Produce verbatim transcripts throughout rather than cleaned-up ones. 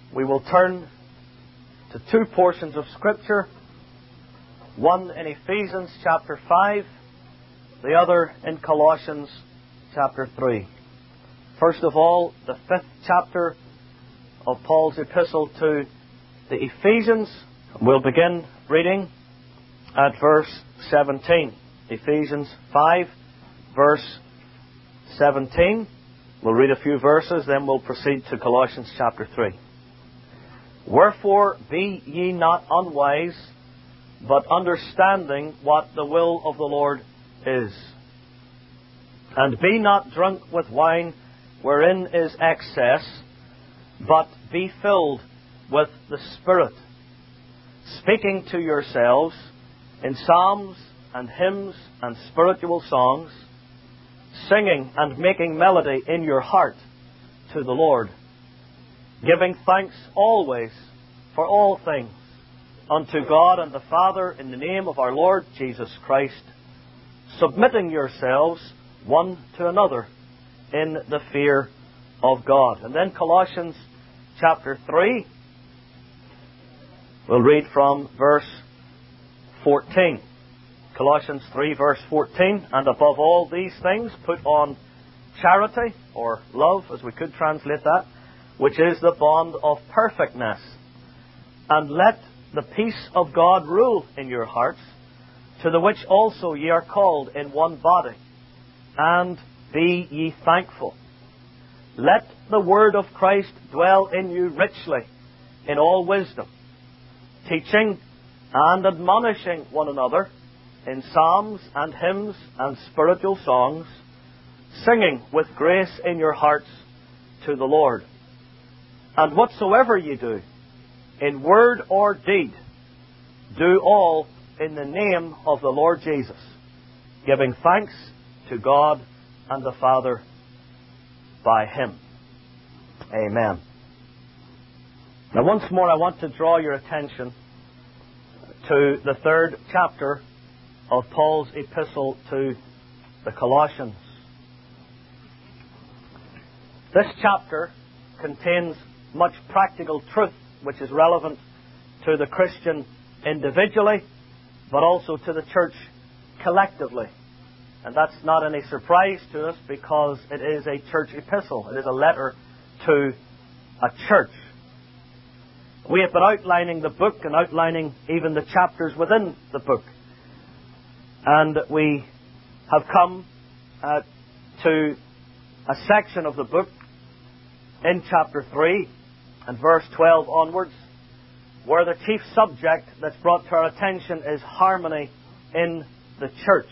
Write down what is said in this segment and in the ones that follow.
we will turn to two portions of Scripture, one in Ephesians chapter five, the other in Colossians chapter three. First of all, the fifth chapter of Paul's epistle to the Ephesians. We'll begin reading at verse seventeen. Ephesians five, verse seventeen. We'll read a few verses, then we'll proceed to Colossians chapter three. Wherefore be ye not unwise, but understanding what the will of the Lord is. And be not drunk with wine, wherein is excess, but be filled with the Spirit, speaking to yourselves in psalms and hymns and spiritual songs, singing and making melody in your heart to the Lord, giving thanks always for all things unto God and the Father in the name of our Lord Jesus Christ, submitting yourselves one to another in the fear of God. And then Colossians chapter three, we'll read from verse fourteen. Colossians three, verse fourteen. And above all these things put on charity, or love, as we could translate that, which is the bond of perfectness. And let the peace of God rule in your hearts, to the which also ye are called in one body, and be ye thankful. Let the word of Christ dwell in you richly in all wisdom, teaching and admonishing one another in psalms and hymns and spiritual songs, singing with grace in your hearts to the Lord. And whatsoever ye do, in word or deed, do all in the name of the Lord Jesus, giving thanks to God and the Father by Him. Amen. Now once more I want to draw your attention to the third chapter of Paul's epistle to the Colossians. This chapter contains much practical truth which is relevant to the Christian individually, but also to the church collectively. And that's not any surprise to us, because it is a church epistle. It is a letter to a church. We have been outlining the book and outlining even the chapters within the book. And we have come uh, to a section of the book in chapter three and verse twelve onwards, where the chief subject that's brought to our attention is harmony in the church.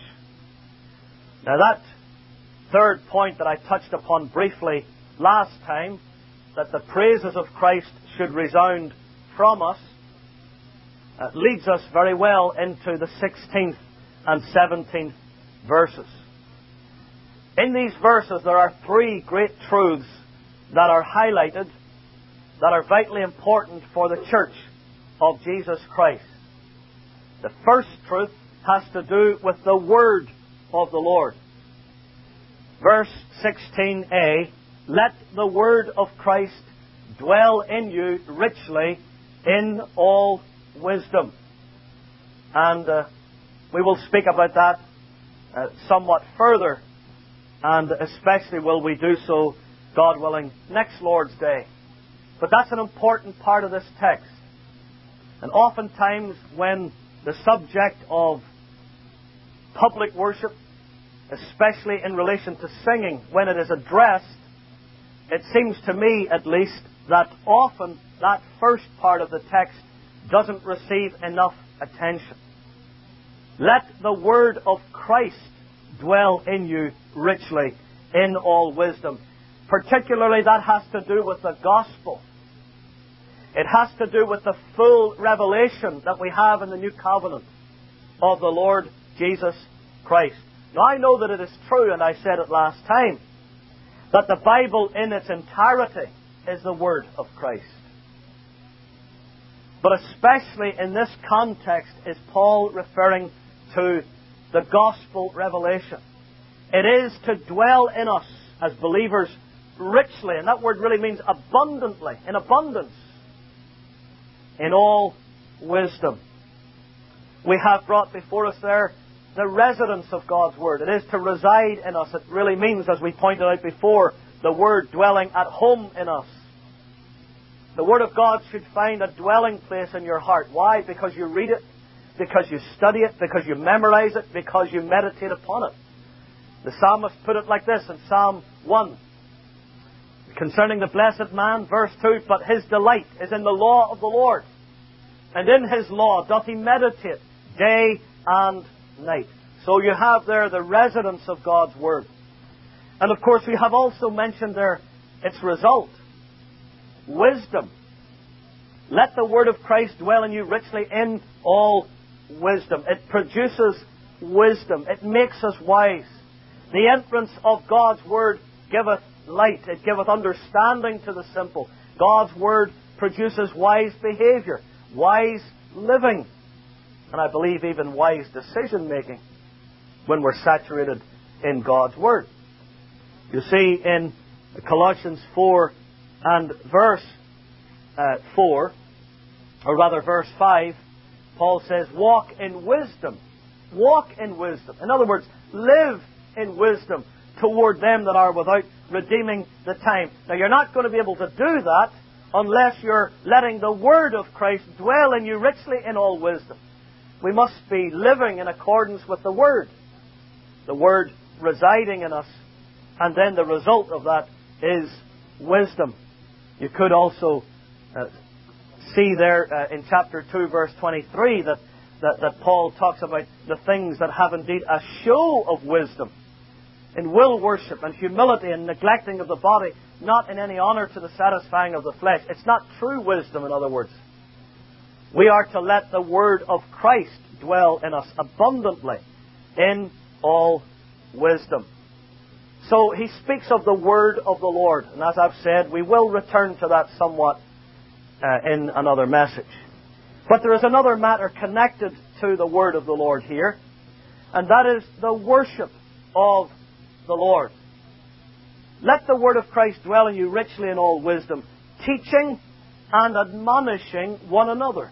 Now that third point that I touched upon briefly last time, that the praises of Christ should resound from us, uh, leads us very well into the sixteenth and seventeenth verses. In these verses there are three great truths that are highlighted, that are vitally important for the church of Jesus Christ. The first truth has to do with the Word of the Lord. Verse sixteen a, let the Word of Christ dwell in you richly in all wisdom. And uh, we will speak about that uh, somewhat further, and especially will we do so, God willing, next Lord's Day. But that's an important part of this text. And oftentimes when the subject of public worship, especially in relation to singing, when it is addressed, it seems to me at least that often that first part of the text doesn't receive enough attention. Let the word of Christ dwell in you richly in all wisdom. Particularly that has to do with the gospel. It has to do with the full revelation that we have in the new covenant of the Lord Jesus Christ. Now I know that it is true, and I said it last time, that the Bible in its entirety is the Word of Christ. But especially in this context is Paul referring to the gospel revelation. It is to dwell in us as believers richly, and that word really means abundantly, in abundance, in all wisdom. We have brought before us there the residence of God's Word. It is to reside in us. It really means, as we pointed out before, the Word dwelling at home in us. The Word of God should find a dwelling place in your heart. Why? Because you read it, because you study it, because you memorize it, because you meditate upon it. The psalmist put it like this in Psalm one. Concerning the blessed man, verse two, but his delight is in the law of the Lord, and in his law doth he meditate day and night. So you have there the residence of God's Word. And of course we have also mentioned there its result. Wisdom. Let the Word of Christ dwell in you richly in all wisdom. It produces wisdom. It makes us wise. The entrance of God's Word giveth light. It giveth understanding to the simple. God's Word produces wise behavior, wise living, and I believe even wise decision making when we're saturated in God's Word. You see in Colossians four and verse uh, four, or rather verse five, Paul says, walk in wisdom. Walk in wisdom. In other words, live in wisdom toward them that are without, redeeming the time. Now, you're not going to be able to do that unless you're letting the Word of Christ dwell in you richly in all wisdom. We must be living in accordance with the Word. The Word residing in us. And then the result of that is wisdom. You could also uh, see there uh, in chapter two, verse twenty-three, that, that, that Paul talks about the things that have indeed a show of wisdom. In will worship and humility and neglecting of the body, not in any honour to the satisfying of the flesh. It's not true wisdom, in other words. We are to let the Word of Christ dwell in us abundantly in all wisdom. So he speaks of the Word of the Lord. And as I've said, we will return to that somewhat uh, in another message. But there is another matter connected to the Word of the Lord here. And that is the worship of the Lord. Let the Word of Christ dwell in you richly in all wisdom, teaching and admonishing one another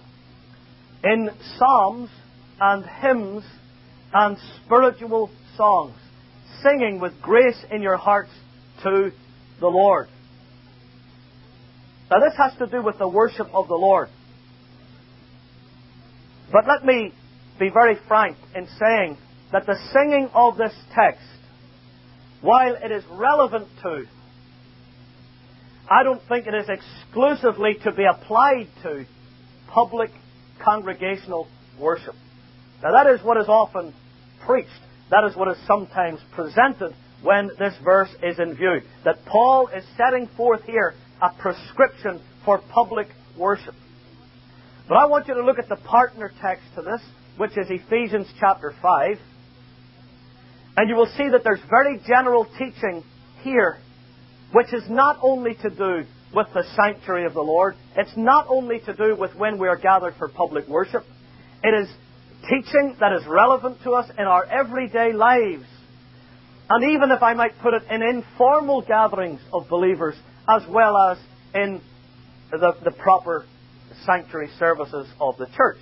in psalms and hymns and spiritual songs, singing with grace in your hearts to the Lord. Now this has to do with the worship of the Lord. But let me be very frank in saying that the singing of this text, while it is relevant to, I don't think it is exclusively to be applied to public congregational worship. Now that is what is often preached. That is what is sometimes presented when this verse is in view. That Paul is setting forth here a prescription for public worship. But I want you to look at the partner text to this, which is Ephesians chapter five. And you will see that there's very general teaching here, which is not only to do with the sanctuary of the Lord. It's not only to do with when we are gathered for public worship. It is teaching that is relevant to us in our everyday lives. And even, if I might put it, in informal gatherings of believers, as well as in the, the proper sanctuary services of the church.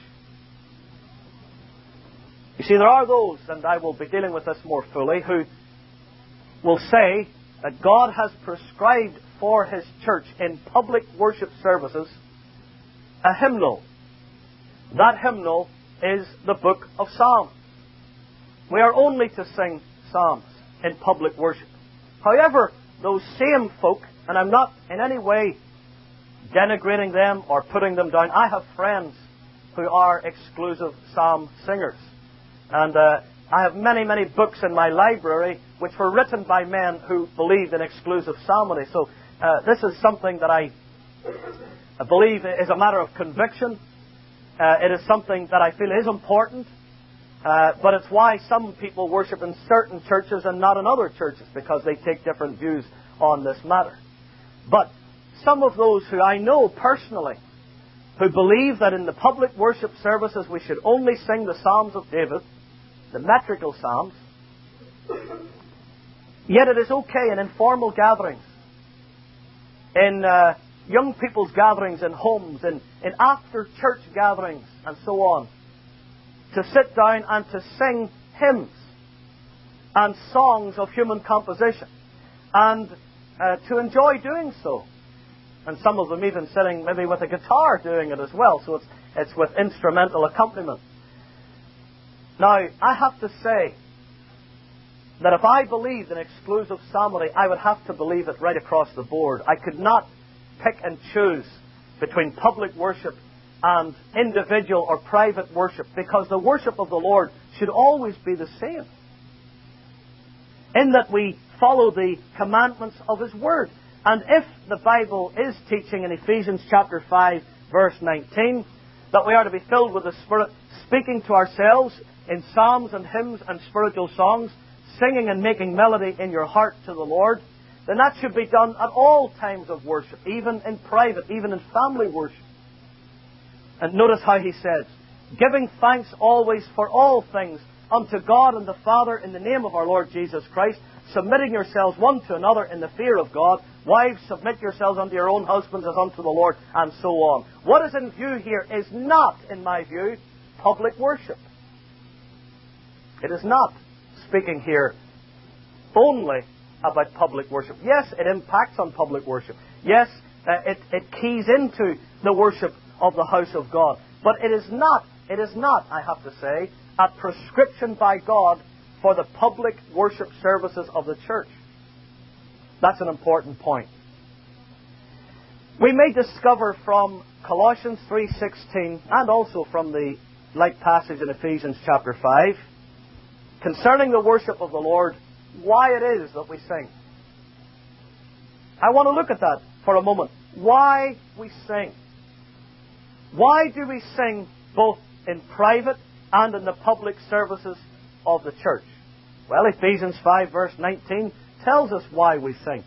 You see, there are those, and I will be dealing with this more fully, who will say that God has prescribed for His church in public worship services a hymnal. That hymnal is the book of Psalms. We are only to sing psalms in public worship. However, those same folk, and I'm not in any way denigrating them or putting them down, I have friends who are exclusive psalm singers. And uh, I have many, many books in my library which were written by men who believed in exclusive psalmody. So uh, this is something that I, I believe is a matter of conviction. Uh, it is something that I feel is important. Uh, but it's why some people worship in certain churches and not in other churches, because they take different views on this matter. But some of those who I know personally, who believe that in the public worship services we should only sing the Psalms of David, the metrical Psalms, yet it is okay in informal gatherings, in uh, young people's gatherings in homes, in, in after-church gatherings, and so on, to sit down and to sing hymns and songs of human composition, and uh, to enjoy doing so. And some of them even sitting maybe with a guitar doing it as well, so it's, it's with instrumental accompaniment. Now, I have to say that if I believed in exclusive psalmody, I would have to believe it right across the board. I could not pick and choose between public worship and individual or private worship, because the worship of the Lord should always be the same, in that we follow the commandments of His Word. And if the Bible is teaching in Ephesians chapter five, verse nineteen, that we are to be filled with the Spirit, speaking to ourselves in psalms and hymns and spiritual songs, singing and making melody in your heart to the Lord, then that should be done at all times of worship, even in private, even in family worship. And notice how he says, giving thanks always for all things unto God and the Father in the name of our Lord Jesus Christ, submitting yourselves one to another in the fear of God. Wives, submit yourselves unto your own husbands as unto the Lord, and so on. What is in view here is not, in my view, public worship. It is not speaking here only about public worship. Yes, it impacts on public worship. Yes, uh, it, it keys into the worship of the house of God. But it is not, it is not, I have to say, a prescription by God for the public worship services of the church. That's an important point. We may discover from Colossians three sixteen and also from the like passage in Ephesians chapter five concerning the worship of the Lord, why it is that we sing. I want to look at that for a moment. Why we sing. Why do we sing both in private and in the public services of the church? Well, Ephesians five verse nineteen tells us why we sing.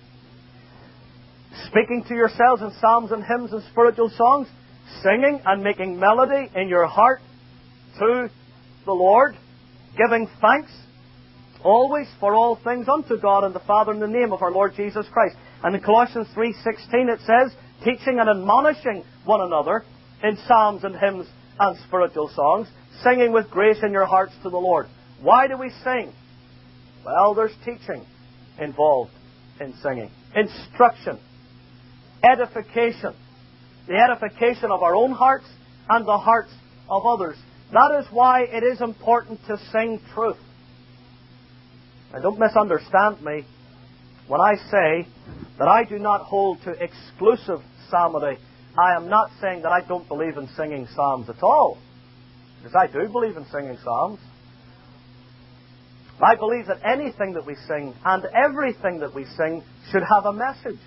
Speaking to yourselves in psalms and hymns and spiritual songs, singing and making melody in your heart to the Lord, giving thanks always for all things unto God and the Father in the name of our Lord Jesus Christ. And in Colossians three sixteen it says, teaching and admonishing one another in psalms and hymns and spiritual songs, singing with grace in your hearts to the Lord. Why do we sing? Well, there's teaching involved in singing. Instruction. Edification. The edification of our own hearts and the hearts of others. That is why it is important to sing truth. Now, don't misunderstand me when I say that I do not hold to exclusive psalmody. I am not saying that I don't believe in singing psalms at all, because I do believe in singing psalms. I believe that anything that we sing and everything that we sing should have a message.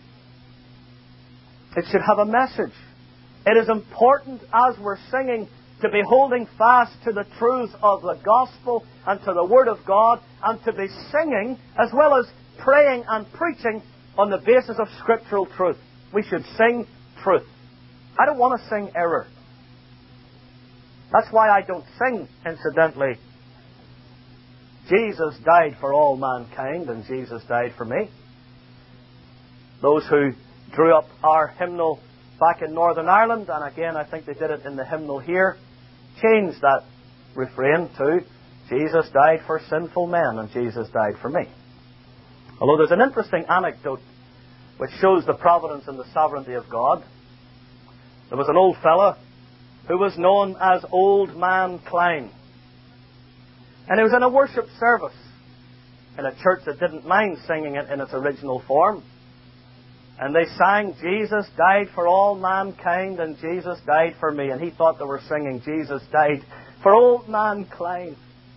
It should have a message. It is important as we're singing to be holding fast to the truth of the gospel and to the Word of God, and to be singing as well as praying and preaching on the basis of scriptural truth. We should sing truth. I don't want to sing error. That's why I don't sing, incidentally, Jesus died for all mankind and Jesus died for me. Those who drew up our hymnal back in Northern Ireland, and again I think they did it in the hymnal here, changed that refrain to Jesus died for sinful men and Jesus died for me. Although there's an interesting anecdote which shows the providence and the sovereignty of God. There was an old fellow who was known as Old Man Klein. And he was in a worship service in a church that didn't mind singing it in its original form. And they sang, Jesus died for all mankind and Jesus died for me. And he thought they were singing, Jesus died for Old Man Klein.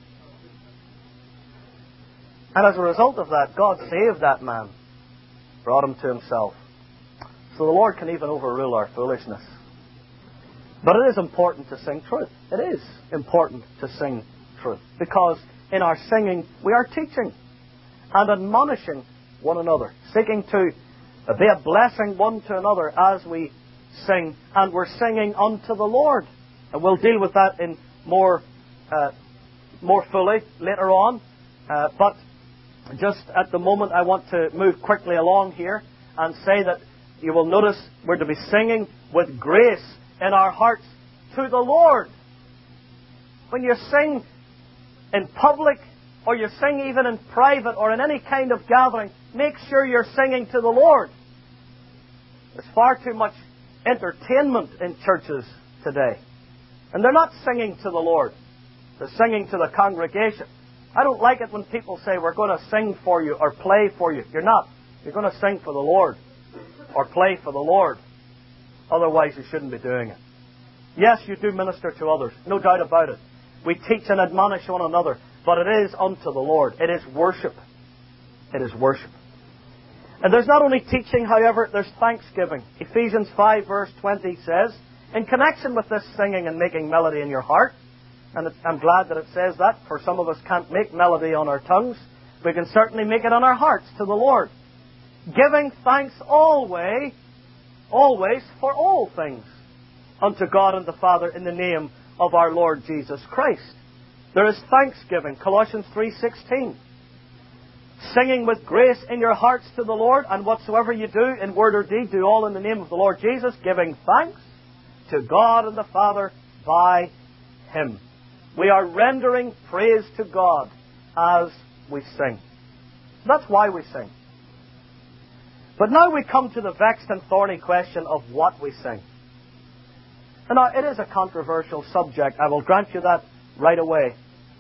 And as a result of that, God saved that man, brought him to himself. So the Lord can even overrule our foolishness. But it is important to sing truth. It is important to sing truth. Because in our singing, we are teaching and admonishing one another, seeking to be a blessing one to another as we sing. And we're singing unto the Lord. And we'll deal with that in more, uh, more fully later on. Uh, but just at the moment, I want to move quickly along here and say that you will notice we're to be singing with grace in our hearts to the Lord. When you sing in public, or you sing even in private, or in any kind of gathering, make sure you're singing to the Lord. There's far too much entertainment in churches today. And they're not singing to the Lord. They're singing to the congregation. I don't like it when people say, we're going to sing for you or play for you. You're not. You're going to sing for the Lord or play for the Lord. Otherwise, you shouldn't be doing it. Yes, you do minister to others. No doubt about it. We teach and admonish one another. But it is unto the Lord. It is worship. It is worship. And there's not only teaching, however, there's thanksgiving. Ephesians five verse twenty says, in connection with this singing and making melody in your heart, and I'm glad that it says that, for some of us can't make melody on our tongues, we can certainly make it on our hearts to the Lord. Giving thanks always, always for all things, unto God and the Father in the name of our Lord Jesus Christ. There is thanksgiving, Colossians three sixteen. Singing with grace in your hearts to the Lord, and whatsoever you do in word or deed, do all in the name of the Lord Jesus, giving thanks to God and the Father by Him. We are rendering praise to God as we sing. That's why we sing. But now we come to the vexed and thorny question of what we sing. And now, it is a controversial subject. I will grant you that right away.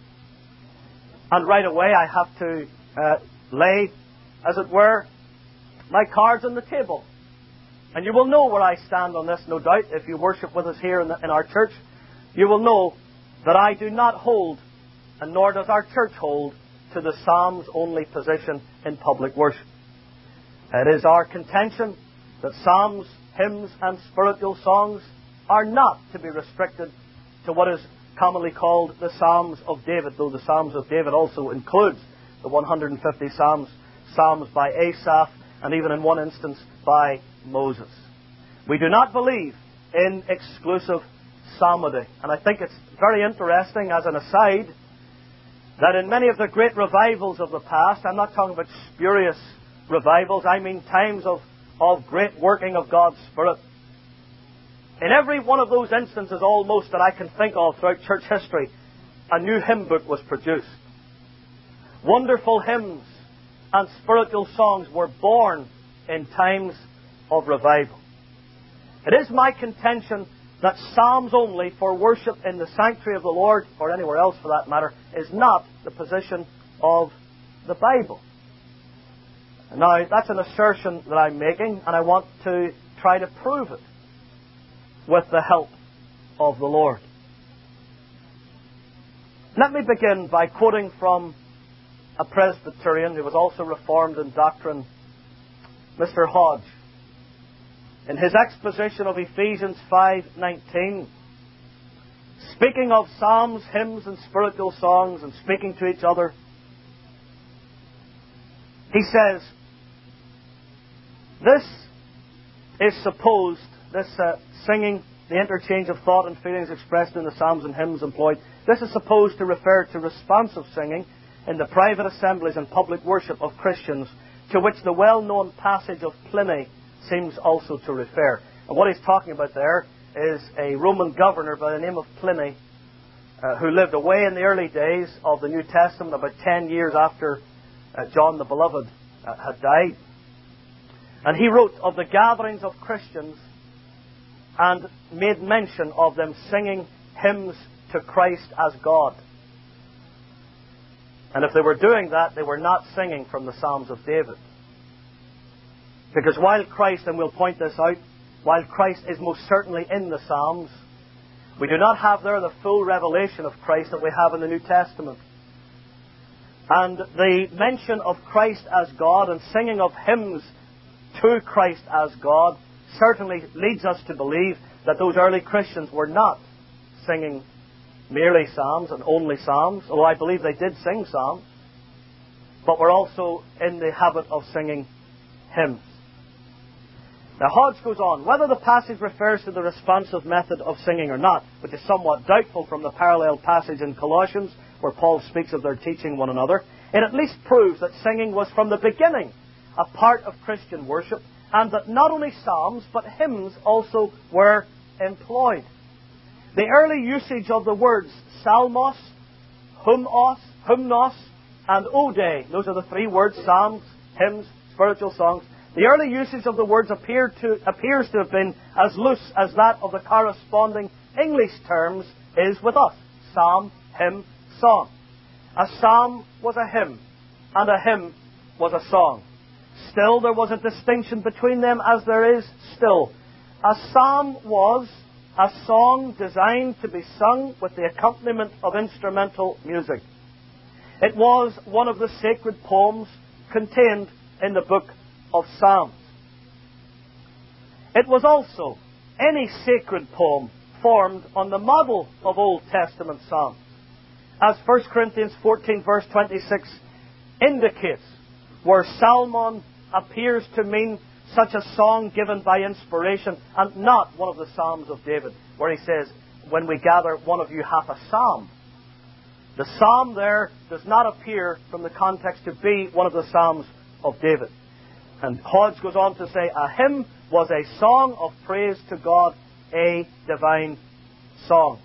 And right away I have to uh, lay, as it were, my cards on the table. And you will know where I stand on this, no doubt. If you worship with us here in, the, in our church, you will know that I do not hold, and nor does our church hold, to the Psalms-only position in public worship. It is our contention that psalms, hymns, and spiritual songs are not to be restricted to what is commonly called the Psalms of David, though the Psalms of David also includes the one hundred fifty Psalms, Psalms by Asaph, and even in one instance by Moses. We do not believe in exclusive psalmody. And I think it's very interesting, as an aside, that in many of the great revivals of the past, I'm not talking about spurious revivals, I mean times of, of great working of God's Spirit. In every one of those instances almost that I can think of throughout church history, a new hymn book was produced. Wonderful hymns and spiritual songs were born in times of revival. It is my contention that psalms only for worship in the sanctuary of the Lord, or anywhere else for that matter, is not the position of the Bible. Now, that's an assertion that I'm making, and I want to try to prove it with the help of the Lord. Let me begin by quoting from a Presbyterian who was also Reformed in doctrine, Mister Hodge. In his exposition of Ephesians five nineteen, speaking of psalms, hymns, and spiritual songs, and speaking to each other, he says, this is supposed, this uh, singing, the interchange of thought and feelings expressed in the psalms and hymns employed, this is supposed to refer to responsive singing in the private assemblies and public worship of Christians, to which the well-known passage of Pliny seems also to refer. And what he's talking about there is a Roman governor by the name of Pliny, uh, who lived away in the early days of the New Testament, about ten years after uh, John the Beloved uh, had died. And he wrote of the gatherings of Christians and made mention of them singing hymns to Christ as God. And if they were doing that, they were not singing from the Psalms of David. Because while Christ, and we'll point this out, while Christ is most certainly in the Psalms, we do not have there the full revelation of Christ that we have in the New Testament. And the mention of Christ as God and singing of hymns to Christ as God certainly leads us to believe that those early Christians were not singing merely psalms and only psalms, although I believe they did sing psalms, but were also in the habit of singing hymns. Now Hodge goes on, whether the passage refers to the responsive method of singing or not, which is somewhat doubtful from the parallel passage in Colossians, where Paul speaks of their teaching one another, it at least proves that singing was from the beginning a part of Christian worship, and that not only psalms, but hymns also were employed. The early usage of the words psalmos, humos, hymnos, and ode, those are the three words, psalms, hymns, spiritual songs. The early usage of the words appear to, appears to have been as loose as that of the corresponding English terms is with us. Psalm, hymn, song. A psalm was a hymn, and a hymn was a song. Still, there was a distinction between them, as there is still. A psalm was a song designed to be sung with the accompaniment of instrumental music. It was one of the sacred poems contained in the book of Psalms. It was also any sacred poem formed on the model of Old Testament psalms, as First Corinthians fourteen verse twenty-six indicates, where Psalmon appears to mean such a song given by inspiration, and not one of the Psalms of David, where he says, when we gather, one of you hath a psalm. The psalm there does not appear from the context to be one of the Psalms of David. And Hodge goes on to say, a hymn was a song of praise to God, a divine song.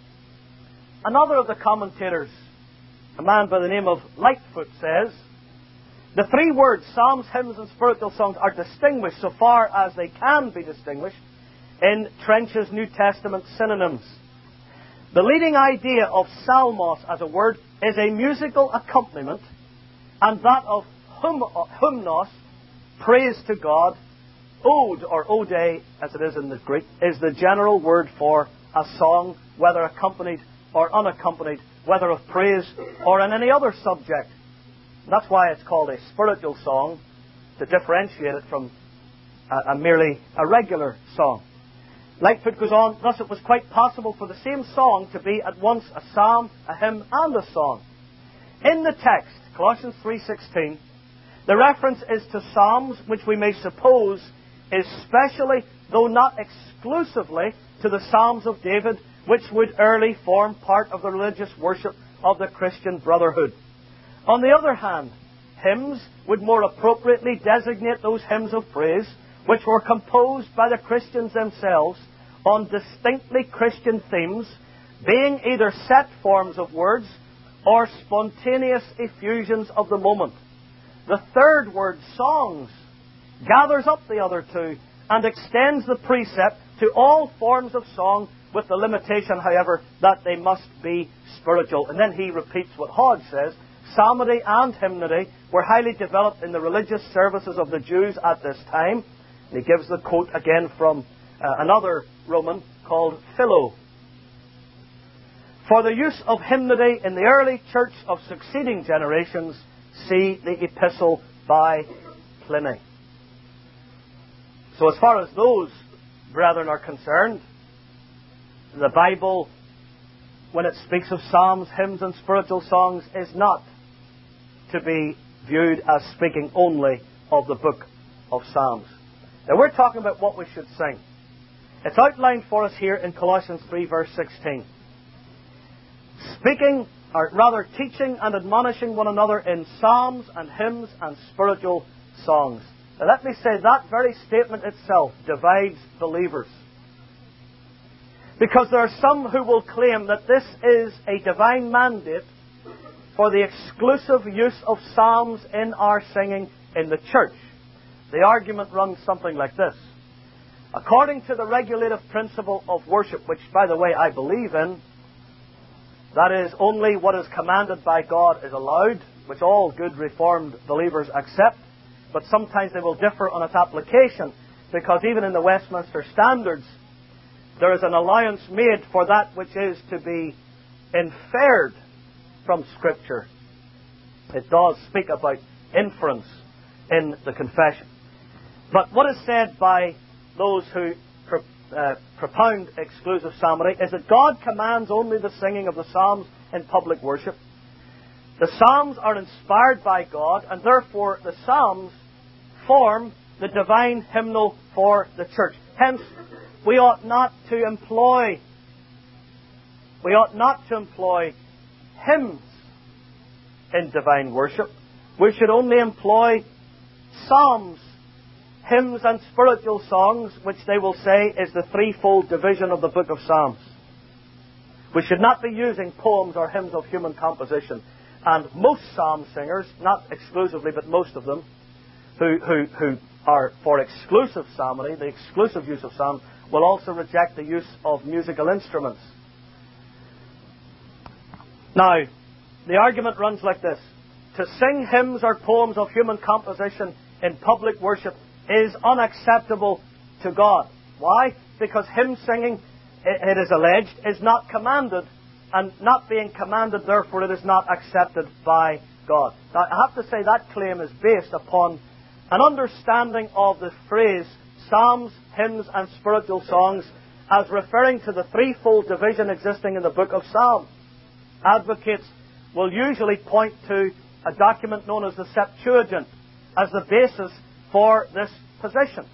Another of the commentators, a man by the name of Lightfoot, says, the three words, psalms, hymns, and spiritual songs, are distinguished so far as they can be distinguished in Trench's New Testament synonyms. The leading idea of psalmos as a word is a musical accompaniment, and that of hym, hymnos, praise to God. Ode, or ode, as it is in the Greek, is the general word for a song, whether accompanied or unaccompanied, whether of praise or in any other subject. That's why it's called a spiritual song, to differentiate it from a, a merely a regular song. Lightfoot goes on, thus it was quite possible for the same song to be at once a psalm, a hymn, and a song. In the text, Colossians three sixteen, the reference is to psalms, which we may suppose is specially, though not exclusively, to the Psalms of David, which would early form part of the religious worship of the Christian brotherhood. On the other hand, hymns would more appropriately designate those hymns of praise which were composed by the Christians themselves on distinctly Christian themes, being either set forms of words or spontaneous effusions of the moment. The third word, songs, gathers up the other two and extends the precept to all forms of song, with the limitation, however, that they must be spiritual. And then he repeats what Hodge says, psalmody and hymnody were highly developed in the religious services of the Jews at this time. And he gives the quote again from uh, another Roman called Philo. For the use of hymnody in the early church of succeeding generations, see the epistle by Pliny. So as far as those brethren are concerned, the Bible, when it speaks of psalms, hymns, and spiritual songs, is not to be viewed as speaking only of the book of Psalms. Now we're talking about what we should sing. It's outlined for us here in Colossians three verse sixteen. Speaking, or rather teaching and admonishing one another in psalms and hymns and spiritual songs. Now let me say, that very statement itself divides believers. Because there are some who will claim that this is a divine mandate for the exclusive use of psalms in our singing in the church. The argument runs something like this. According to the regulative principle of worship, which, by the way, I believe in, that is, only what is commanded by God is allowed, which all good Reformed believers accept, but sometimes they will differ on its application, because even in the Westminster Standards, there is an allowance made for that which is to be inferred from Scripture. It does speak about inference in the confession. But what is said by those who pro- uh, propound exclusive psalmody is that God commands only the singing of the psalms in public worship. The psalms are inspired by God, and therefore the psalms form the divine hymnal for the church. Hence, we ought not to employ, we ought not to employ hymns in divine worship. We should only employ psalms hymns and spiritual songs, which they will say is the threefold division of the book of Psalms. We should not be using poems or hymns of human composition. And most psalm singers, not exclusively, but most of them, who, who, who are for exclusive psalmody, the exclusive use of psalms, will also reject the use of musical instruments. Now, the argument runs like this. To sing hymns or poems of human composition in public worship is unacceptable to God. Why? Because hymn singing, it is alleged, is not commanded, and not being commanded, therefore it is not accepted by God. Now, I have to say that claim is based upon an understanding of the phrase psalms, hymns, and spiritual songs as referring to the threefold division existing in the book of Psalms. Advocates will usually point to a document known as the Septuagint as the basis for this position.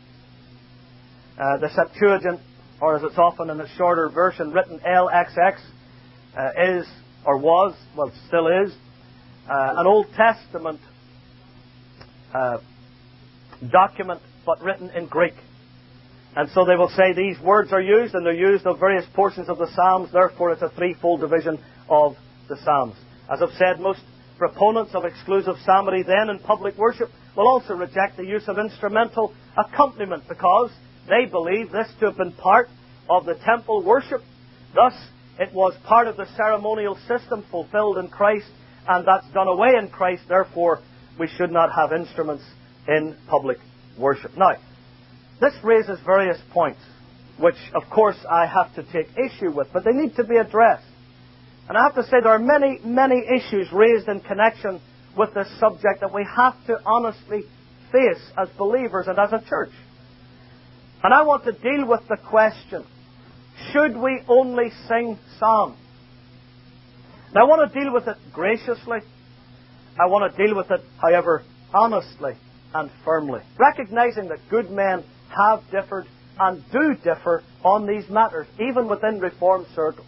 Uh, the Septuagint, or as it's often in a shorter version written L X X, uh, is, or was, well, still is, uh, an Old Testament uh, document, but written in Greek. And so they will say these words are used, and they're used of various portions of the Psalms, therefore it's a threefold division of the Psalms. As I've said, most proponents of exclusive psalmody then in public worship will also reject the use of instrumental accompaniment because they believe this to have been part of the temple worship. Thus, it was part of the ceremonial system fulfilled in Christ, and that's done away in Christ. Therefore, we should not have instruments in public worship. Now, this raises various points, which, of course, I have to take issue with, but they need to be addressed. And I have to say there are many, many issues raised in connection with this subject that we have to honestly face as believers and as a church. And I want to deal with the question, should we only sing psalms? Now, I want to deal with it graciously. I want to deal with it, however, honestly and firmly, recognizing that good men have differed and do differ on these matters, even within Reformed circles.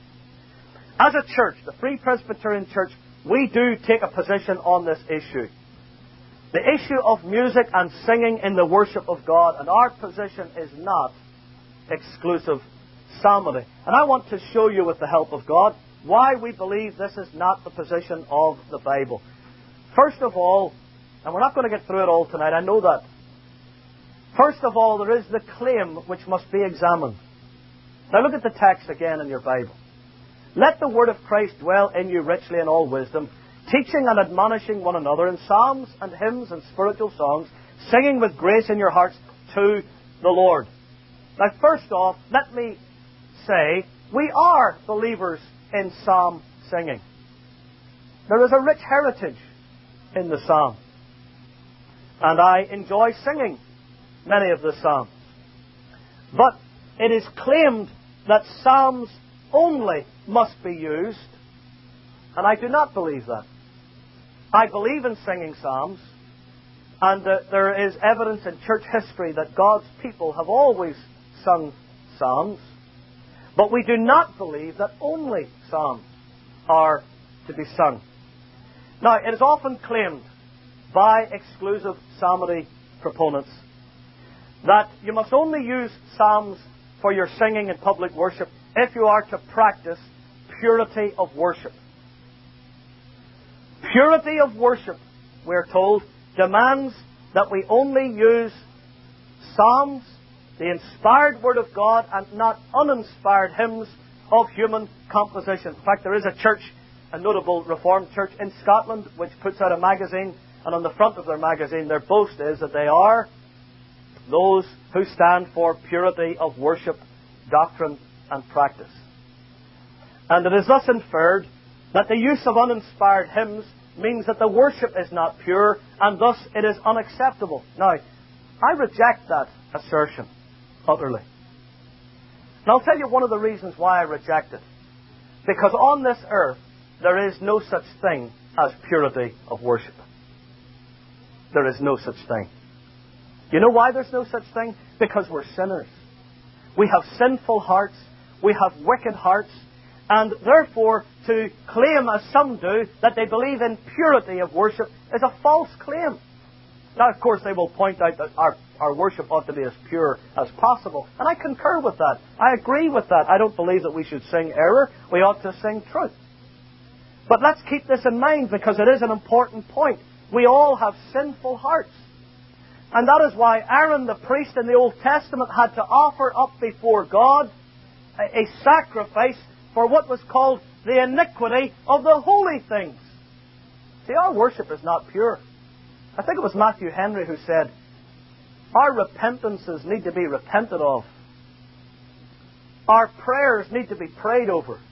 As a church, the Free Presbyterian Church, we do take a position on this issue. The issue of music and singing in the worship of God, and our position is not exclusive psalmody. And I want to show you, with the help of God, why we believe this is not the position of the Bible. First of all, and we're not going to get through it all tonight, I know that. First of all, there is the claim which must be examined. Now look at the text again in your Bible. Let the word of Christ dwell in you richly in all wisdom, teaching and admonishing one another in psalms and hymns and spiritual songs, singing with grace in your hearts to the Lord. Now, first off, let me say, we are believers in psalm singing. There is a rich heritage in the psalm. And I enjoy singing many of the psalms. But it is claimed that psalms only must be used, and I do not believe that. I believe in singing psalms, and uh, there is evidence in church history that God's people have always sung psalms, but we do not believe that only psalms are to be sung. Now, it is often claimed by exclusive psalmody proponents that you must only use psalms for your singing in public worship if you are to practice purity of worship. Purity of worship, we're told, demands that we only use psalms, the inspired Word of God, and not uninspired hymns of human composition. In fact, there is a church, a notable Reformed church in Scotland, which puts out a magazine, and on the front of their magazine, their boast is that they are those who stand for purity of worship, doctrine, and practice. And it is thus inferred that the use of uninspired hymns means that the worship is not pure, and thus it is unacceptable. Now, I reject that assertion utterly. And I'll tell you one of the reasons why I reject it. Because on this earth, there is no such thing as purity of worship. There is no such thing. You know why there's no such thing? Because we're sinners. We have sinful hearts. We have wicked hearts. And therefore, to claim, as some do, that they believe in purity of worship is a false claim. Now, of course, they will point out that our, our worship ought to be as pure as possible. And I concur with that. I agree with that. I don't believe that we should sing error. We ought to sing truth. But let's keep this in mind, because it is an important point. We all have sinful hearts. And that is why Aaron the priest in the Old Testament had to offer up before God a, a sacrifice for what was called the iniquity of the holy things. See, our worship is not pure. I think it was Matthew Henry who said, our repentances need to be repented of. Our prayers need to be prayed over.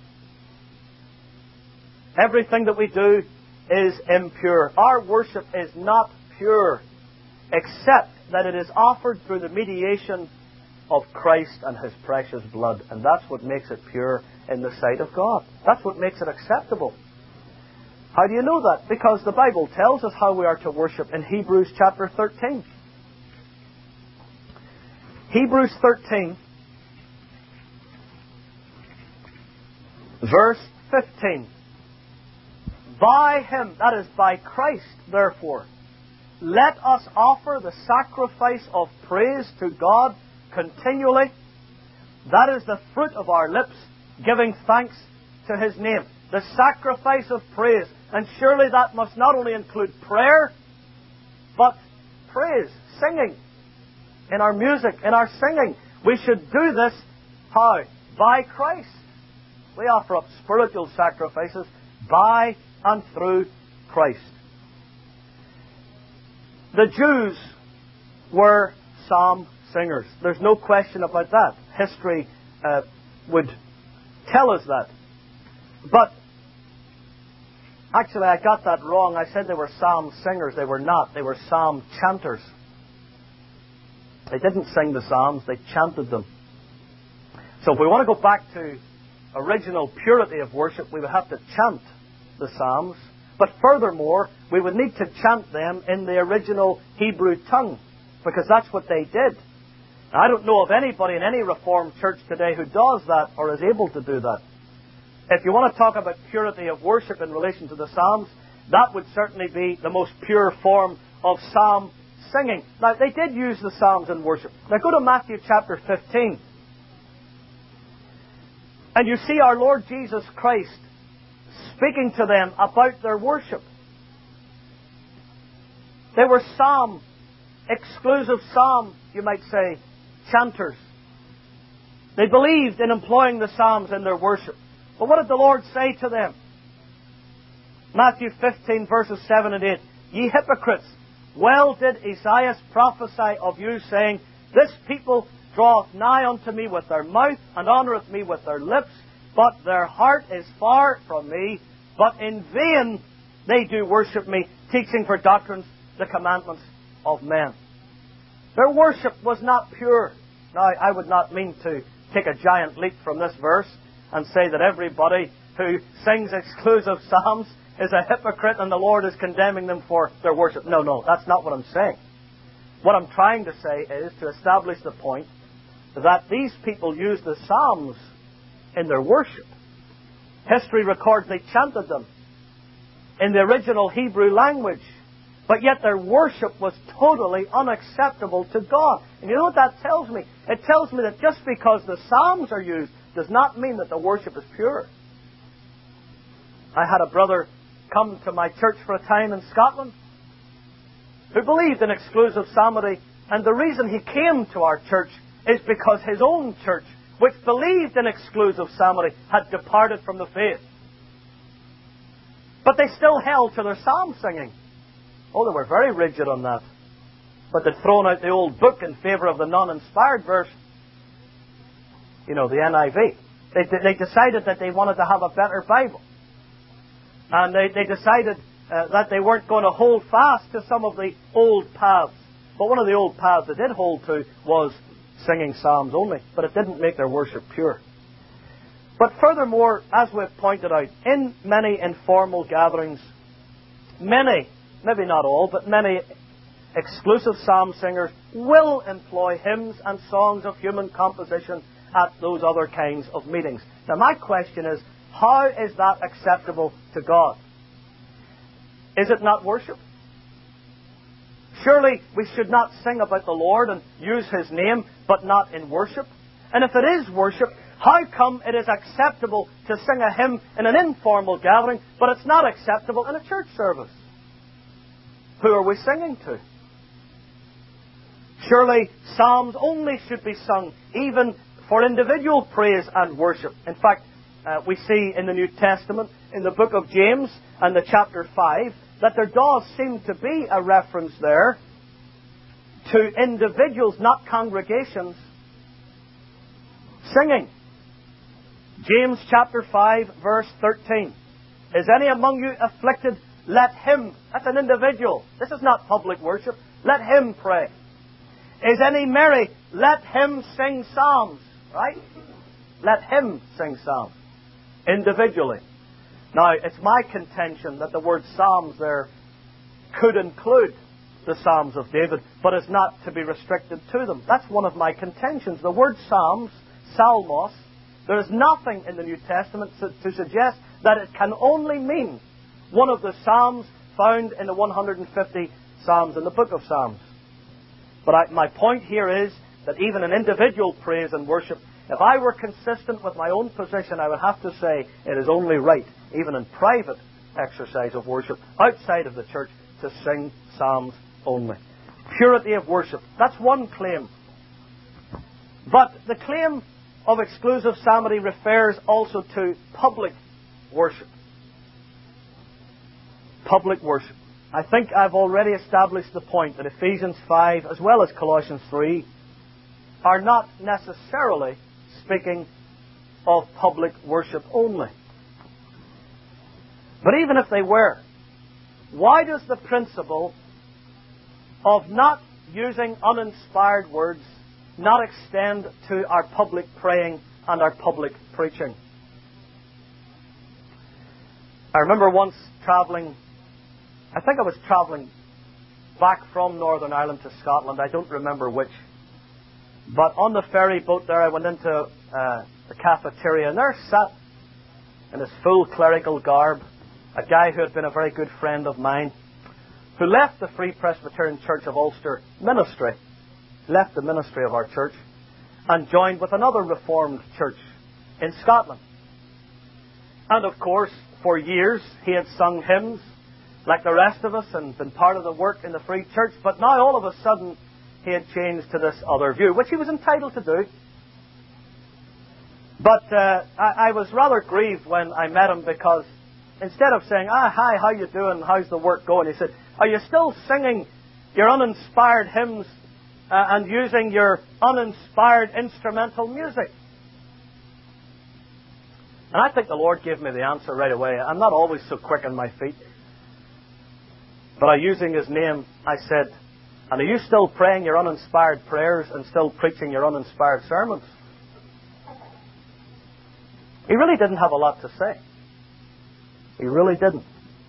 Everything that we do is impure. Our worship is not pure, except that it is offered through the mediation of Christ and His precious blood. And that's what makes it pure in the sight of God. That's what makes it acceptable. How do you know that? Because the Bible tells us how we are to worship in Hebrews chapter thirteen. Hebrews thirteen, verse fifteen. By Him, that is by Christ, therefore, let us offer the sacrifice of praise to God continually. That is the fruit of our lips, giving thanks to His name. The sacrifice of praise. And surely that must not only include prayer, but praise, singing. In our music, in our singing. We should do this, how? By Christ. We offer up spiritual sacrifices by and through Christ. The Jews were psalm singers. There's no question about that. History uh, would tell us that. But actually, I got that wrong. I said they were psalm singers. They were not. They were psalm chanters. They didn't sing the psalms. They chanted them. So if we want to go back to original purity of worship, we would have to chant the psalms. But furthermore, we would need to chant them in the original Hebrew tongue, because that's what they did. Now, I don't know of anybody in any Reformed church today who does that or is able to do that. If you want to talk about purity of worship in relation to the Psalms, that would certainly be the most pure form of psalm singing. Now, they did use the Psalms in worship. Now, go to Matthew chapter fifteen. And you see our Lord Jesus Christ speaking to them about their worship. They were psalm, exclusive psalm, you might say, chanters. They believed in employing the Psalms in their worship. But what did the Lord say to them? Matthew fifteen, verses seven and eight. Ye hypocrites, well did Isaiah prophesy of you, saying, this people draweth nigh unto me with their mouth, and honoureth me with their lips, but their heart is far from me, but in vain they do worship me, teaching for doctrines the commandments of men. Their worship was not pure. Now, I would not mean to take a giant leap from this verse and say that everybody who sings exclusive psalms is a hypocrite and the Lord is condemning them for their worship. No, no, that's not what I'm saying. What I'm trying to say is to establish the point that these people used the psalms in their worship. History records they chanted them in the original Hebrew language, but yet their worship was totally unacceptable to God. And you know what that tells me? It tells me that just because the psalms are used does not mean that the worship is pure. I had a brother come to my church for a time in Scotland who believed in exclusive psalmody, and the reason he came to our church is because his own church, which believed in exclusive psalmody, had departed from the faith. But they still held to their psalm singing. Oh, they were very rigid on that. But they'd thrown out the old book in favour of the non-inspired version. You know, the N I V. They, they decided that they wanted to have a better Bible. And they, they decided uh, that they weren't going to hold fast to some of the old paths. But one of the old paths they did hold to was singing psalms only. But it didn't make their worship pure. But furthermore, as we've pointed out, in many informal gatherings, many, maybe not all, but many exclusive psalm singers will employ hymns and songs of human composition at those other kinds of meetings. Now my question is, how is that acceptable to God? Is it not worship? Surely we should not sing about the Lord and use His name, but not in worship. And if it is worship, how come it is acceptable to sing a hymn in an informal gathering, but it's not acceptable in a church service? Who are we singing to? Surely psalms only should be sung, even for individual praise and worship. In fact, uh, we see in the New Testament, in the book of James and the chapter five, that there does seem to be a reference there to individuals, not congregations, singing. James chapter five, verse thirteen. Is any among you afflicted? Let him. That's an individual. This is not public worship. Let him pray. Is any merry? Let him sing psalms. Right? Let him sing psalms. Individually. Now, it's my contention that the word psalms there could include the Psalms of David, but is not to be restricted to them. That's one of my contentions. The word psalms, psalmos, there is nothing in the New Testament to, to suggest that it can only mean one of the psalms found in the one hundred fifty psalms in the book of Psalms. But I, my point here is that even in individual praise and worship, if I were consistent with my own position, I would have to say it is only right, even in private exercise of worship, outside of the church, to sing psalms only. Purity of worship. That's one claim. But the claim of exclusive psalmody refers also to public worship. Public worship. I think I've already established the point that Ephesians five, as well as Colossians three, are not necessarily speaking of public worship only. But even if they were, why does the principle of not using uninspired words not extend to our public praying and our public preaching? I remember once travelling, I think I was travelling back from Northern Ireland to Scotland, I don't remember which. But on the ferry boat there, I went into uh, the cafeteria, and there sat, in his full clerical garb, a guy who had been a very good friend of mine, who left the Free Presbyterian Church of Ulster ministry, left the ministry of our church, and joined with another Reformed church in Scotland. And of course, for years, he had sung hymns like the rest of us and been part of the work in the Free Church, but now all of a sudden, he had changed to this other view, which he was entitled to do. But uh, I, I was rather grieved when I met him, because instead of saying, ah, hi, how you doing, how's the work going, he said, are you still singing your uninspired hymns uh, and using your uninspired instrumental music? And I think the Lord gave me the answer right away. I'm not always so quick on my feet. But I, using His name, I said, and are you still praying your uninspired prayers and still preaching your uninspired sermons? He really didn't have a lot to say. He really didn't.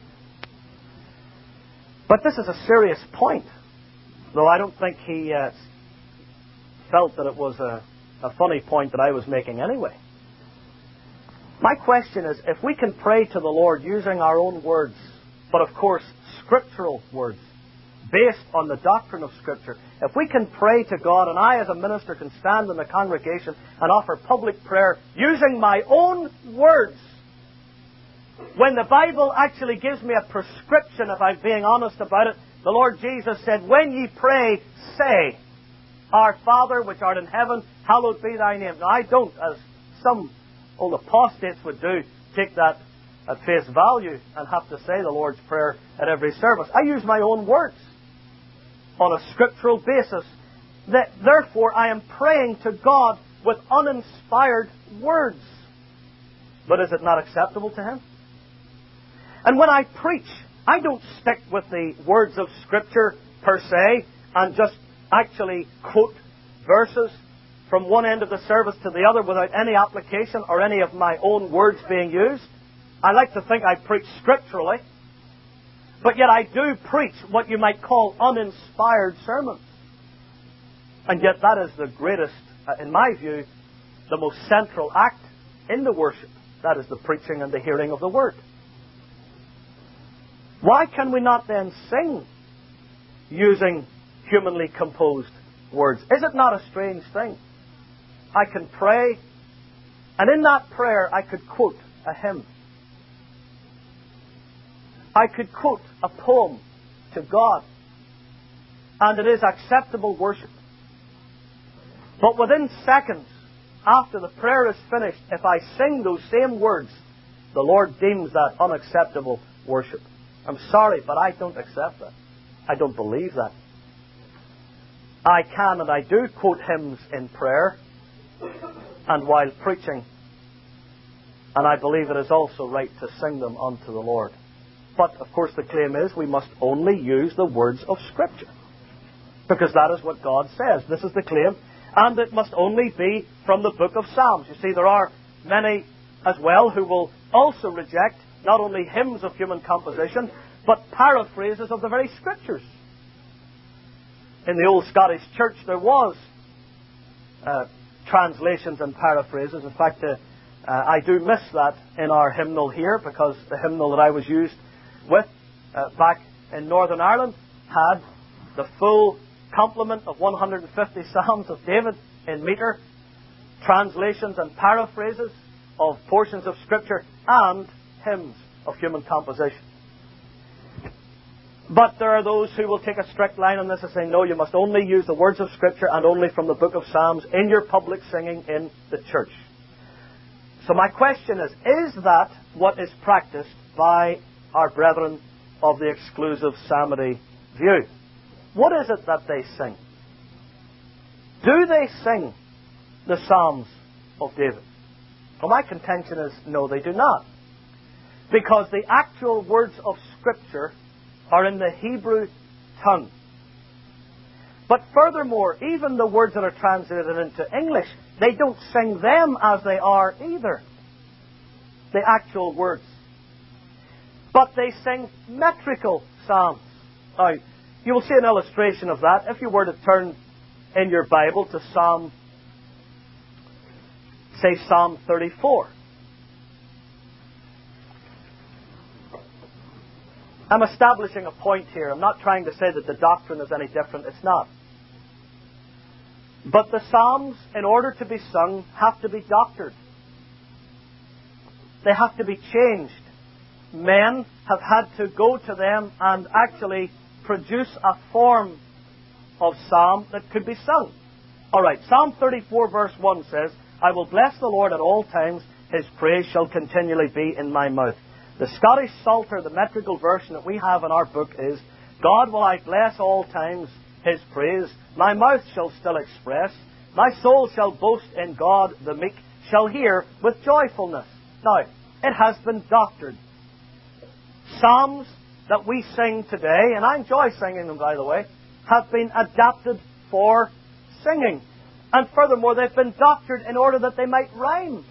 But this is a serious point, though I don't think he uh, felt that it was a, a funny point that I was making anyway. My question is, if we can pray to the Lord using our own words, but of course scriptural words, based on the doctrine of Scripture, if we can pray to God, and I as a minister can stand in the congregation and offer public prayer using my own words, when the Bible actually gives me a prescription, if I'm being honest about it, the Lord Jesus said, when ye pray, say, Our Father which art in heaven, hallowed be thy name. Now I don't, as some old apostates would do, take that at face value and have to say the Lord's Prayer at every service. I use my own words on a scriptural basis. That, therefore, I am praying to God with uninspired words. But is it not acceptable to Him? And when I preach, I don't stick with the words of Scripture per se and just actually quote verses from one end of the service to the other without any application or any of my own words being used. I like to think I preach scripturally, but yet I do preach what you might call uninspired sermons. And yet that is the greatest, uh, in my view, the most central act in the worship. That is the preaching and the hearing of the Word. Why can we not then sing using humanly composed words. Is it not a strange thing? I can pray, and in that prayer I could quote a hymn. I could quote a poem to God, and it is acceptable worship. But within seconds, after the prayer is finished, if I sing those same words, the Lord deems that unacceptable worship. I'm sorry, but I don't accept that. I don't believe that. I can and I do quote hymns in prayer and while preaching, and I believe it is also right to sing them unto the Lord. But, of course, the claim is we must only use the words of Scripture, because that is what God says. This is the claim. And it must only be from the book of Psalms. You see, there are many as well who will also reject not only hymns of human composition, but paraphrases of the very Scriptures. In the old Scottish Church there was uh, translations and paraphrases. In fact, uh, uh, I do miss that in our hymnal here, because the hymnal that I was used with uh, back in Northern Ireland had the full complement of one hundred fifty Psalms of David in metre, translations and paraphrases of portions of Scripture, and hymns of human composition. But there are those who will take a strict line on this and say, no, you must only use the words of Scripture and only from the book of Psalms in your public singing in the church. So my question is, is that what is practiced by our brethren of the exclusive psalmody view? What is it that they sing? Do they sing the Psalms of David? Well, my contention is, no, they do not. Because the actual words of Scripture are in the Hebrew tongue. But furthermore, even the words that are translated into English, they don't sing them as they are either. The actual words. But they sing metrical psalms. Now, you will see an illustration of that if you were to turn in your Bible to Psalm, say Psalm thirty-four. I'm establishing a point here. I'm not trying to say that the doctrine is any different. It's not. But the Psalms, in order to be sung, have to be doctored. They have to be changed. Men have had to go to them and actually produce a form of psalm that could be sung. Alright, Psalm thirty-four verse one says, I will bless the Lord at all times, His praise shall continually be in my mouth. The Scottish Psalter, the metrical version that we have in our book is, God will I bless all times, His praise, my mouth shall still express, my soul shall boast in God, the meek shall hear with joyfulness. Now, it has been doctored. Psalms that we sing today, and I enjoy singing them, by the way, have been adapted for singing. And furthermore, they've been doctored in order that they might rhyme.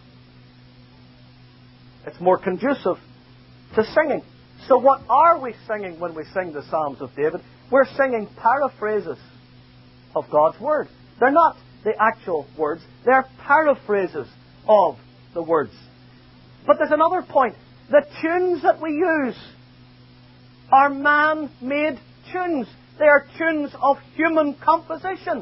It's more conducive to singing. So what are we singing when we sing the Psalms of David? We're singing paraphrases of God's Word. They're not the actual words. They're paraphrases of the words. But there's another point. The tunes that we use are man-made tunes. They are tunes of human composition.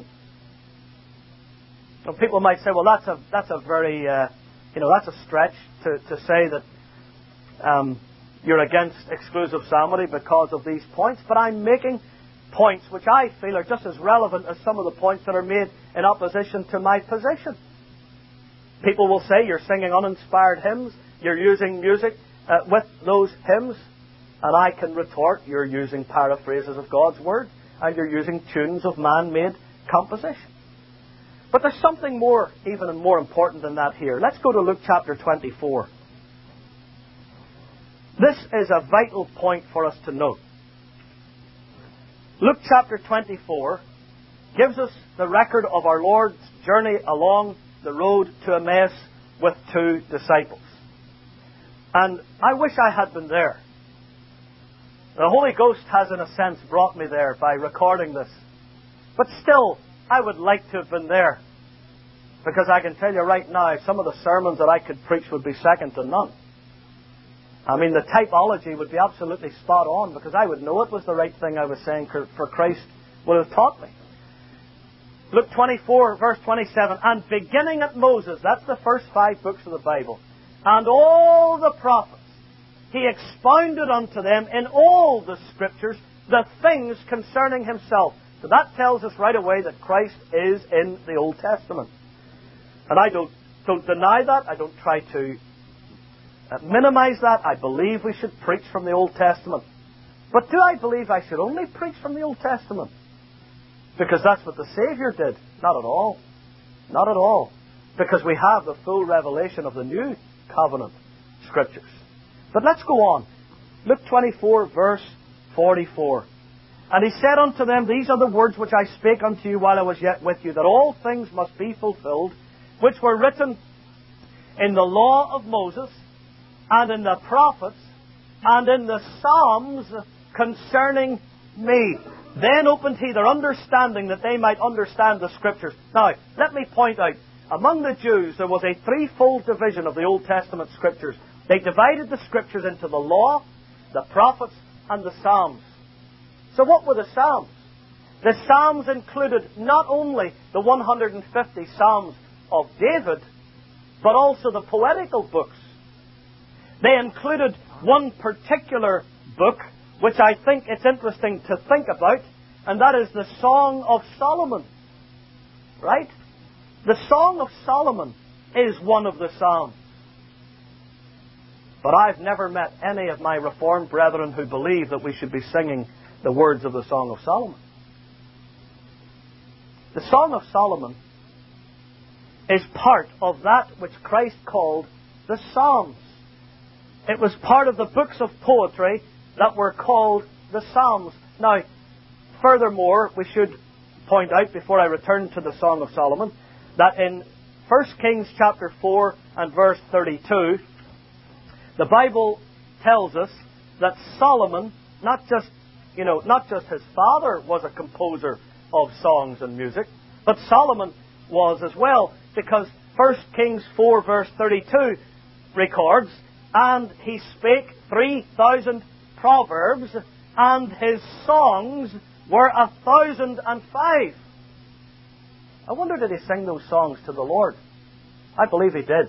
So people might say, well, that's a that's a very, uh, you know, that's a stretch to, to say that um, you're against exclusive psalmody because of these points. But I'm making points which I feel are just as relevant as some of the points that are made in opposition to my position. People will say you're singing uninspired hymns, you're using music uh, with those hymns, and I can retort, you're using paraphrases of God's Word, and you're using tunes of man-made composition. But there's something more, even and more important than that here. Let's go to Luke chapter twenty-four. This is a vital point for us to note. Luke chapter twenty-four gives us the record of our Lord's journey along the road to Emmaus with two disciples. And I wish I had been there. The Holy Ghost has, in a sense, brought me there by recording this. But still, I would like to have been there. Because I can tell you right now, some of the sermons that I could preach would be second to none. I mean, the typology would be absolutely spot on, because I would know it was the right thing I was saying, for Christ would have taught me. Luke twenty-four, verse twenty-seven, and beginning at Moses, that's the first five books of the Bible, and all the prophets, he expounded unto them in all the Scriptures the things concerning himself. So that tells us right away that Christ is in the Old Testament. And I don't, don't deny that. I don't try to uh, minimize that. I believe we should preach from the Old Testament. But do I believe I should only preach from the Old Testament? Because that's what the Savior did. Not at all. Not at all. Because we have the full revelation of the New Covenant Scriptures. But let's go on. Luke twenty-four, verse forty-four. And he said unto them, these are the words which I spake unto you while I was yet with you, that all things must be fulfilled, which were written in the law of Moses, and in the prophets, and in the Psalms concerning me. Then opened he their understanding, that they might understand the Scriptures. Now, let me point out, among the Jews there was a threefold division of the Old Testament Scriptures. They divided the Scriptures into the law, the prophets, and the Psalms. So what were the Psalms? The Psalms included not only the one hundred fifty Psalms of David, but also the poetical books. They included one particular book, which I think it's interesting to think about, and that is the Song of Solomon. Right? The Song of Solomon is one of the Psalms. But I've never met any of my Reformed brethren who believe that we should be singing the words of the Song of Solomon. The Song of Solomon is part of that which Christ called the Psalms. It was part of the books of poetry that were called the Psalms. Now, furthermore, we should point out, before I return to the Song of Solomon, that in First Kings chapter four and verse thirty-two, the Bible tells us that Solomon, not just, you know, not just his father was a composer of songs and music, but Solomon was as well, because First Kings four verse thirty-two records, and he spake three thousand proverbs, and his songs were a thousand and five. I wonder, did he sing those songs to the Lord? I believe he did.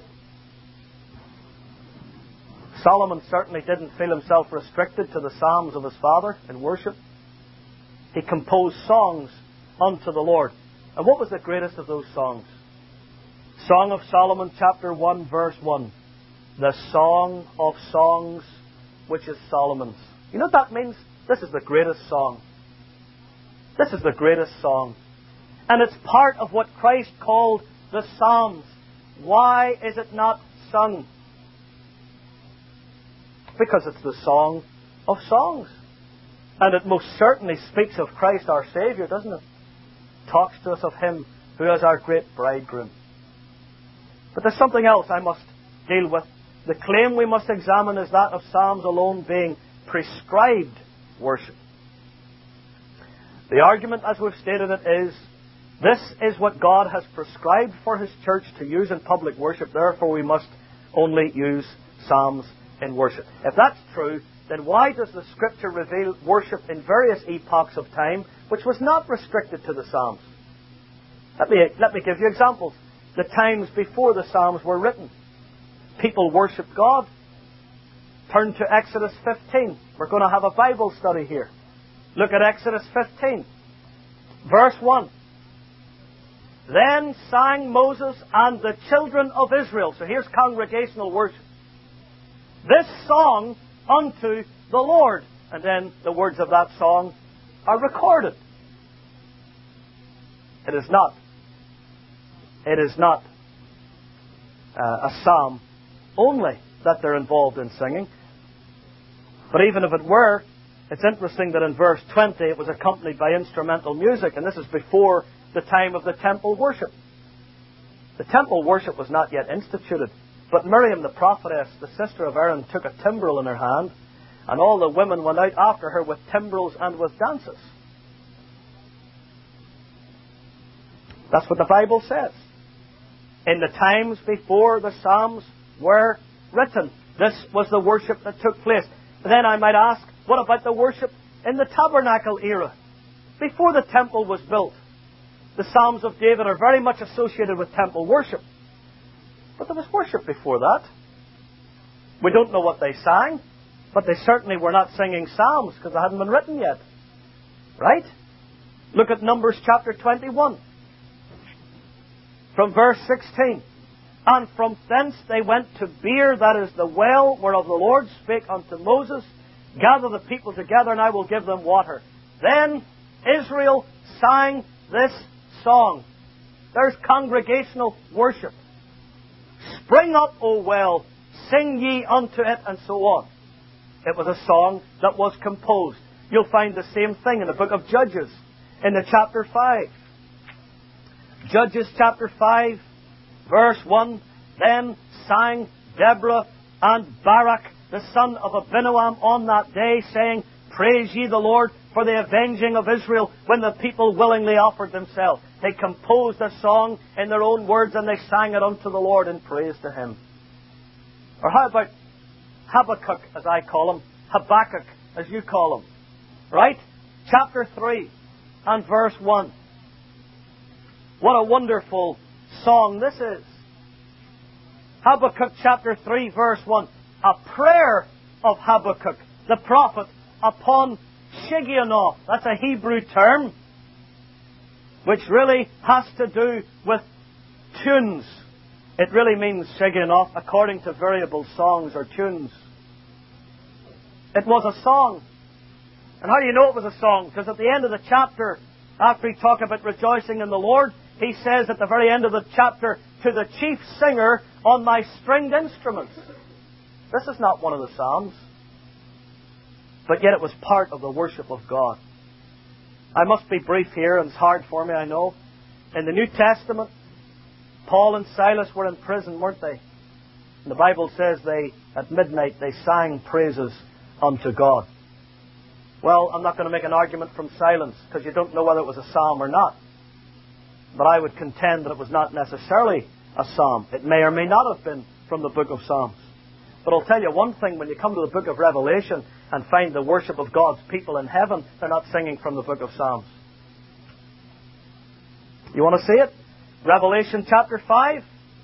Solomon certainly didn't feel himself restricted to the psalms of his father in worship. He composed songs unto the Lord. And what was the greatest of those songs? Song of Solomon, chapter one, verse one. The Song of Songs, which is Solomon's. You know what that means? This is the greatest song. This is the greatest song. And it's part of what Christ called the Psalms. Why is it not sung? Because it's the Song of Songs. And it most certainly speaks of Christ our Saviour, doesn't it? Talks to us of Him who is our great bridegroom. But there's something else I must deal with. The claim we must examine is that of Psalms alone being prescribed worship. The argument, as we've stated it, is this is what God has prescribed for His church to use in public worship, therefore we must only use Psalms in worship. If that's true, then why does the Scripture reveal worship in various epochs of time which was not restricted to the Psalms? Let me, let me give you examples. The times before the Psalms were written, people worshipped God. Turn to Exodus fifteen. We're going to have a Bible study here. Look at Exodus fifteen, verse one. Then sang Moses and the children of Israel. So here's congregational worship. This song unto the Lord. And then the words of that song are recorded. It is not. It is not uh, a psalm only that they're involved in singing. But even if it were, it's interesting that in verse twenty it was accompanied by instrumental music, and this is before the time of the temple worship. The temple worship was not yet instituted, but Miriam the prophetess, the sister of Aaron, took a timbrel in her hand, and all the women went out after her with timbrels and with dances. That's what the Bible says. In the times before the Psalms were written. This was the worship that took place. Then I might ask, what about the worship in the tabernacle era? Before the temple was built. The Psalms of David are very much associated with temple worship. But there was worship before that. We don't know what they sang, but they certainly were not singing psalms because they hadn't been written yet. Right? Look at Numbers chapter twenty-one. From verse sixteen. And from thence they went to Beer, that is the well, whereof the Lord spake unto Moses, Gather the people together, and I will give them water. Then Israel sang this song. There's congregational worship. Spring up, O well, sing ye unto it, and so on. It was a song that was composed. You'll find the same thing in the book of Judges, in the chapter five. Judges chapter five, verse one. Then sang Deborah and Barak, the son of Abinoam, on that day, saying, Praise ye the Lord for the avenging of Israel, when the people willingly offered themselves. They composed a song in their own words, and they sang it unto the Lord in praise to Him. Or how about Habakkuk, as I call him, Habakkuk, as you call him. Right? Chapter three and verse one. What a wonderful song this is. Habakkuk chapter three, verse one. A prayer of Habakkuk, the prophet, upon Shigionoth. That's a Hebrew term, which really has to do with tunes. It really means Shigionoth according to variable songs or tunes. It was a song. And how do you know it was a song? Because at the end of the chapter, after he talked about rejoicing in the Lord, he says at the very end of the chapter, to the chief singer on my stringed instruments. This is not one of the Psalms. But yet it was part of the worship of God. I must be brief here, and it's hard for me, I know. In the New Testament, Paul and Silas were in prison, weren't they? And the Bible says they, at midnight, they sang praises unto God. Well, I'm not going to make an argument from silence, because you don't know whether it was a psalm or not. But I would contend that it was not necessarily a psalm. It may or may not have been from the book of Psalms. But I'll tell you one thing, when you come to the book of Revelation and find the worship of God's people in heaven, they're not singing from the book of Psalms. You want to see it? Revelation chapter five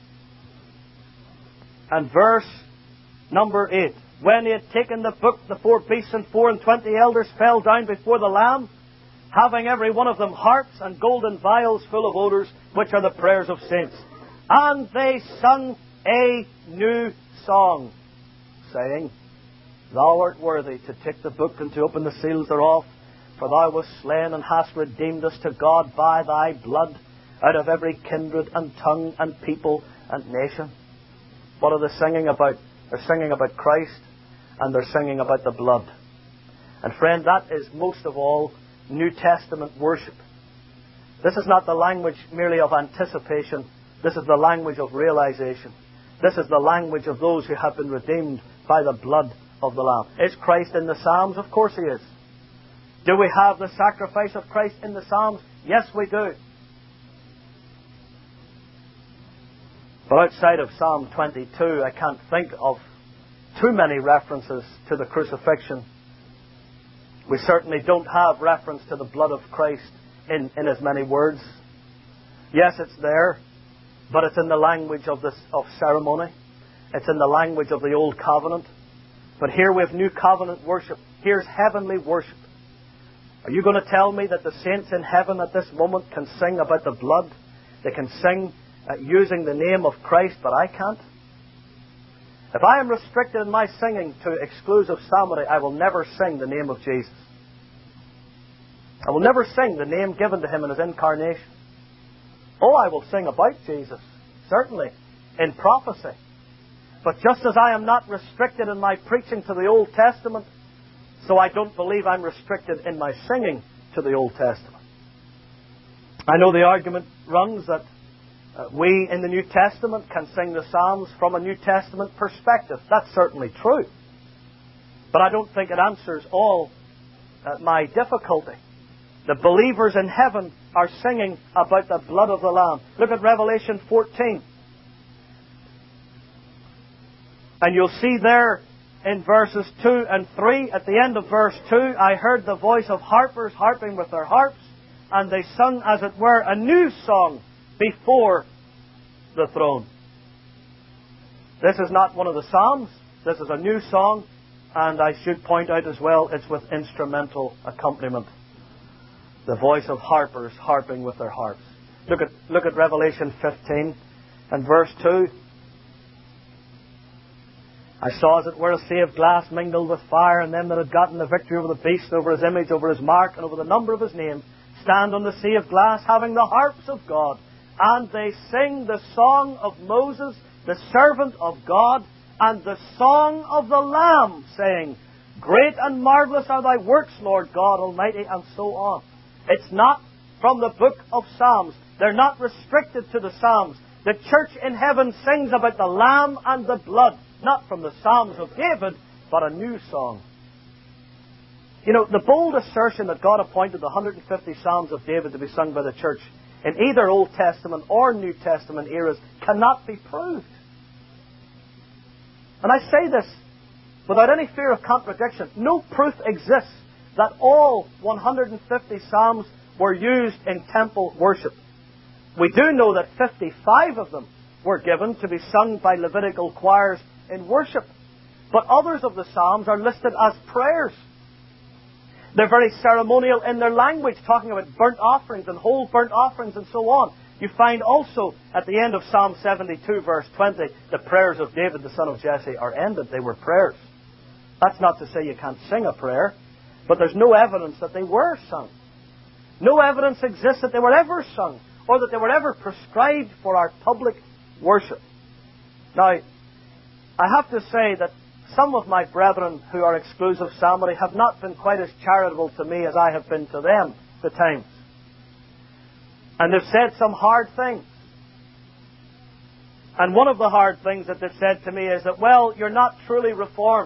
and verse number eight. When he had taken the book, the four beasts and four and twenty elders fell down before the Lamb, having every one of them harps and golden vials full of odours, which are the prayers of saints. And they sung a new song, saying, Thou art worthy to take the book and to open the seals thereof, for thou wast slain and hast redeemed us to God by thy blood out of every kindred and tongue and people and nation. What are they singing about? They're singing about Christ, and they're singing about the blood. And friend, that is most of all New Testament worship. This is not the language merely of anticipation. This is the language of realization. This is the language of those who have been redeemed by the blood of the Lamb. Is Christ in the Psalms? Of course He is. Do we have the sacrifice of Christ in the Psalms? Yes, we do. But outside of Psalm twenty-two, I can't think of too many references to the crucifixion. We certainly don't have reference to the blood of Christ in, in as many words. Yes, it's there, but it's in the language of, this, of ceremony. It's in the language of the Old Covenant. But here we have New Covenant worship. Here's heavenly worship. Are you going to tell me that the saints in heaven at this moment can sing about the blood? They can sing uh, using the name of Christ, but I can't? If I am restricted in my singing to exclusive psalmody, I will never sing the name of Jesus. I will never sing the name given to Him in His incarnation. Oh, I will sing about Jesus, certainly, in prophecy. But just as I am not restricted in my preaching to the Old Testament, so I don't believe I'm restricted in my singing to the Old Testament. I know the argument runs that Uh, we in the New Testament can sing the Psalms from a New Testament perspective. That's certainly true. But I don't think it answers all uh, my difficulty. The believers in heaven are singing about the blood of the Lamb. Look at Revelation fourteen And you'll see there in verses two and three, at the end of verse two, I heard the voice of harpers harping with their harps, and they sung, as it were, a new song before the throne. This is not one of the Psalms. This is a new song, and I should point out as well, it's with instrumental accompaniment. The voice of harpers harping with their harps. Look at, look at Revelation fifteen and verse two. I saw, as it were, a sea of glass mingled with fire, and them that had gotten the victory over the beast, over his image, over his mark, and over the number of his name, stand on the sea of glass, having the harps of God. And they sing the song of Moses, the servant of God, and the song of the Lamb, saying, Great and marvellous are thy works, Lord God Almighty, and so on. It's not from the book of Psalms. They're not restricted to the Psalms. The church in heaven sings about the Lamb and the blood, not from the Psalms of David, but a new song. You know, the bold assertion that God appointed the one hundred fifty Psalms of David to be sung by the church in either Old Testament or New Testament eras cannot be proved. And I say this without any fear of contradiction. No proof exists that all one hundred fifty Psalms were used in temple worship. We do know that fifty-five of them were given to be sung by Levitical choirs in worship. But others of the Psalms are listed as prayers. They're very ceremonial in their language, talking about burnt offerings and whole burnt offerings and so on. You find also at the end of Psalm seventy-two, verse twenty, the prayers of David, the son of Jesse, are ended. They were prayers. That's not to say you can't sing a prayer, but there's no evidence that they were sung. No evidence exists that they were ever sung, or that they were ever prescribed for our public worship. Now, I have to say that some of my brethren who are exclusive psalmody have not been quite as charitable to me as I have been to them at times. And they've said some hard things. And one of the hard things that they've said to me is that, well, you're not truly reformed.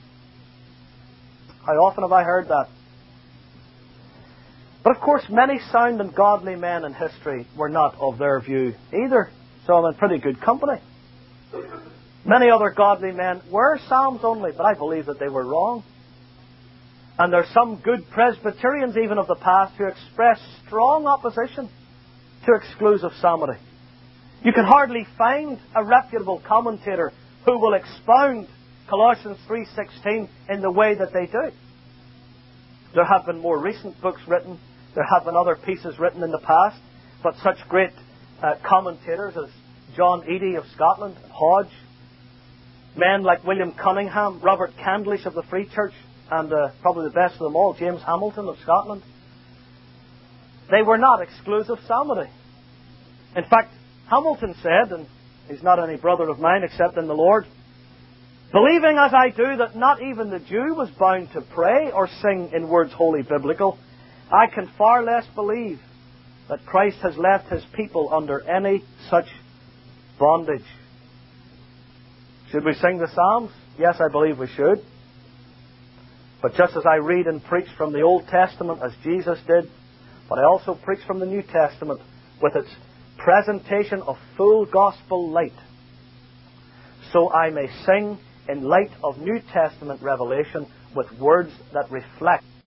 How often have I heard that? But of course, many sound and godly men in history were not of their view either. So I'm in pretty good company. Many other godly men were Psalms only, but I believe that they were wrong. And there are some good Presbyterians even of the past who express strong opposition to exclusive psalmody. You can hardly find a reputable commentator who will expound Colossians three sixteen in the way that they do. There have been more recent books written. There have been other pieces written in the past. But such great uh, commentators as John Eadie of Scotland, Hodge, men like William Cunningham, Robert Candlish of the Free Church, and uh, probably the best of them all, James Hamilton of Scotland. They were not exclusive psalmody. In fact, Hamilton said, and he's not any brother of mine except in the Lord, believing as I do that not even the Jew was bound to pray or sing in words wholly biblical, I can far less believe that Christ has left His people under any such bondage. Should we sing the Psalms? Yes, I believe we should. But just as I read and preach from the Old Testament as Jesus did, but I also preach from the New Testament with its presentation of full gospel light, so I may sing in light of New Testament revelation with words that reflect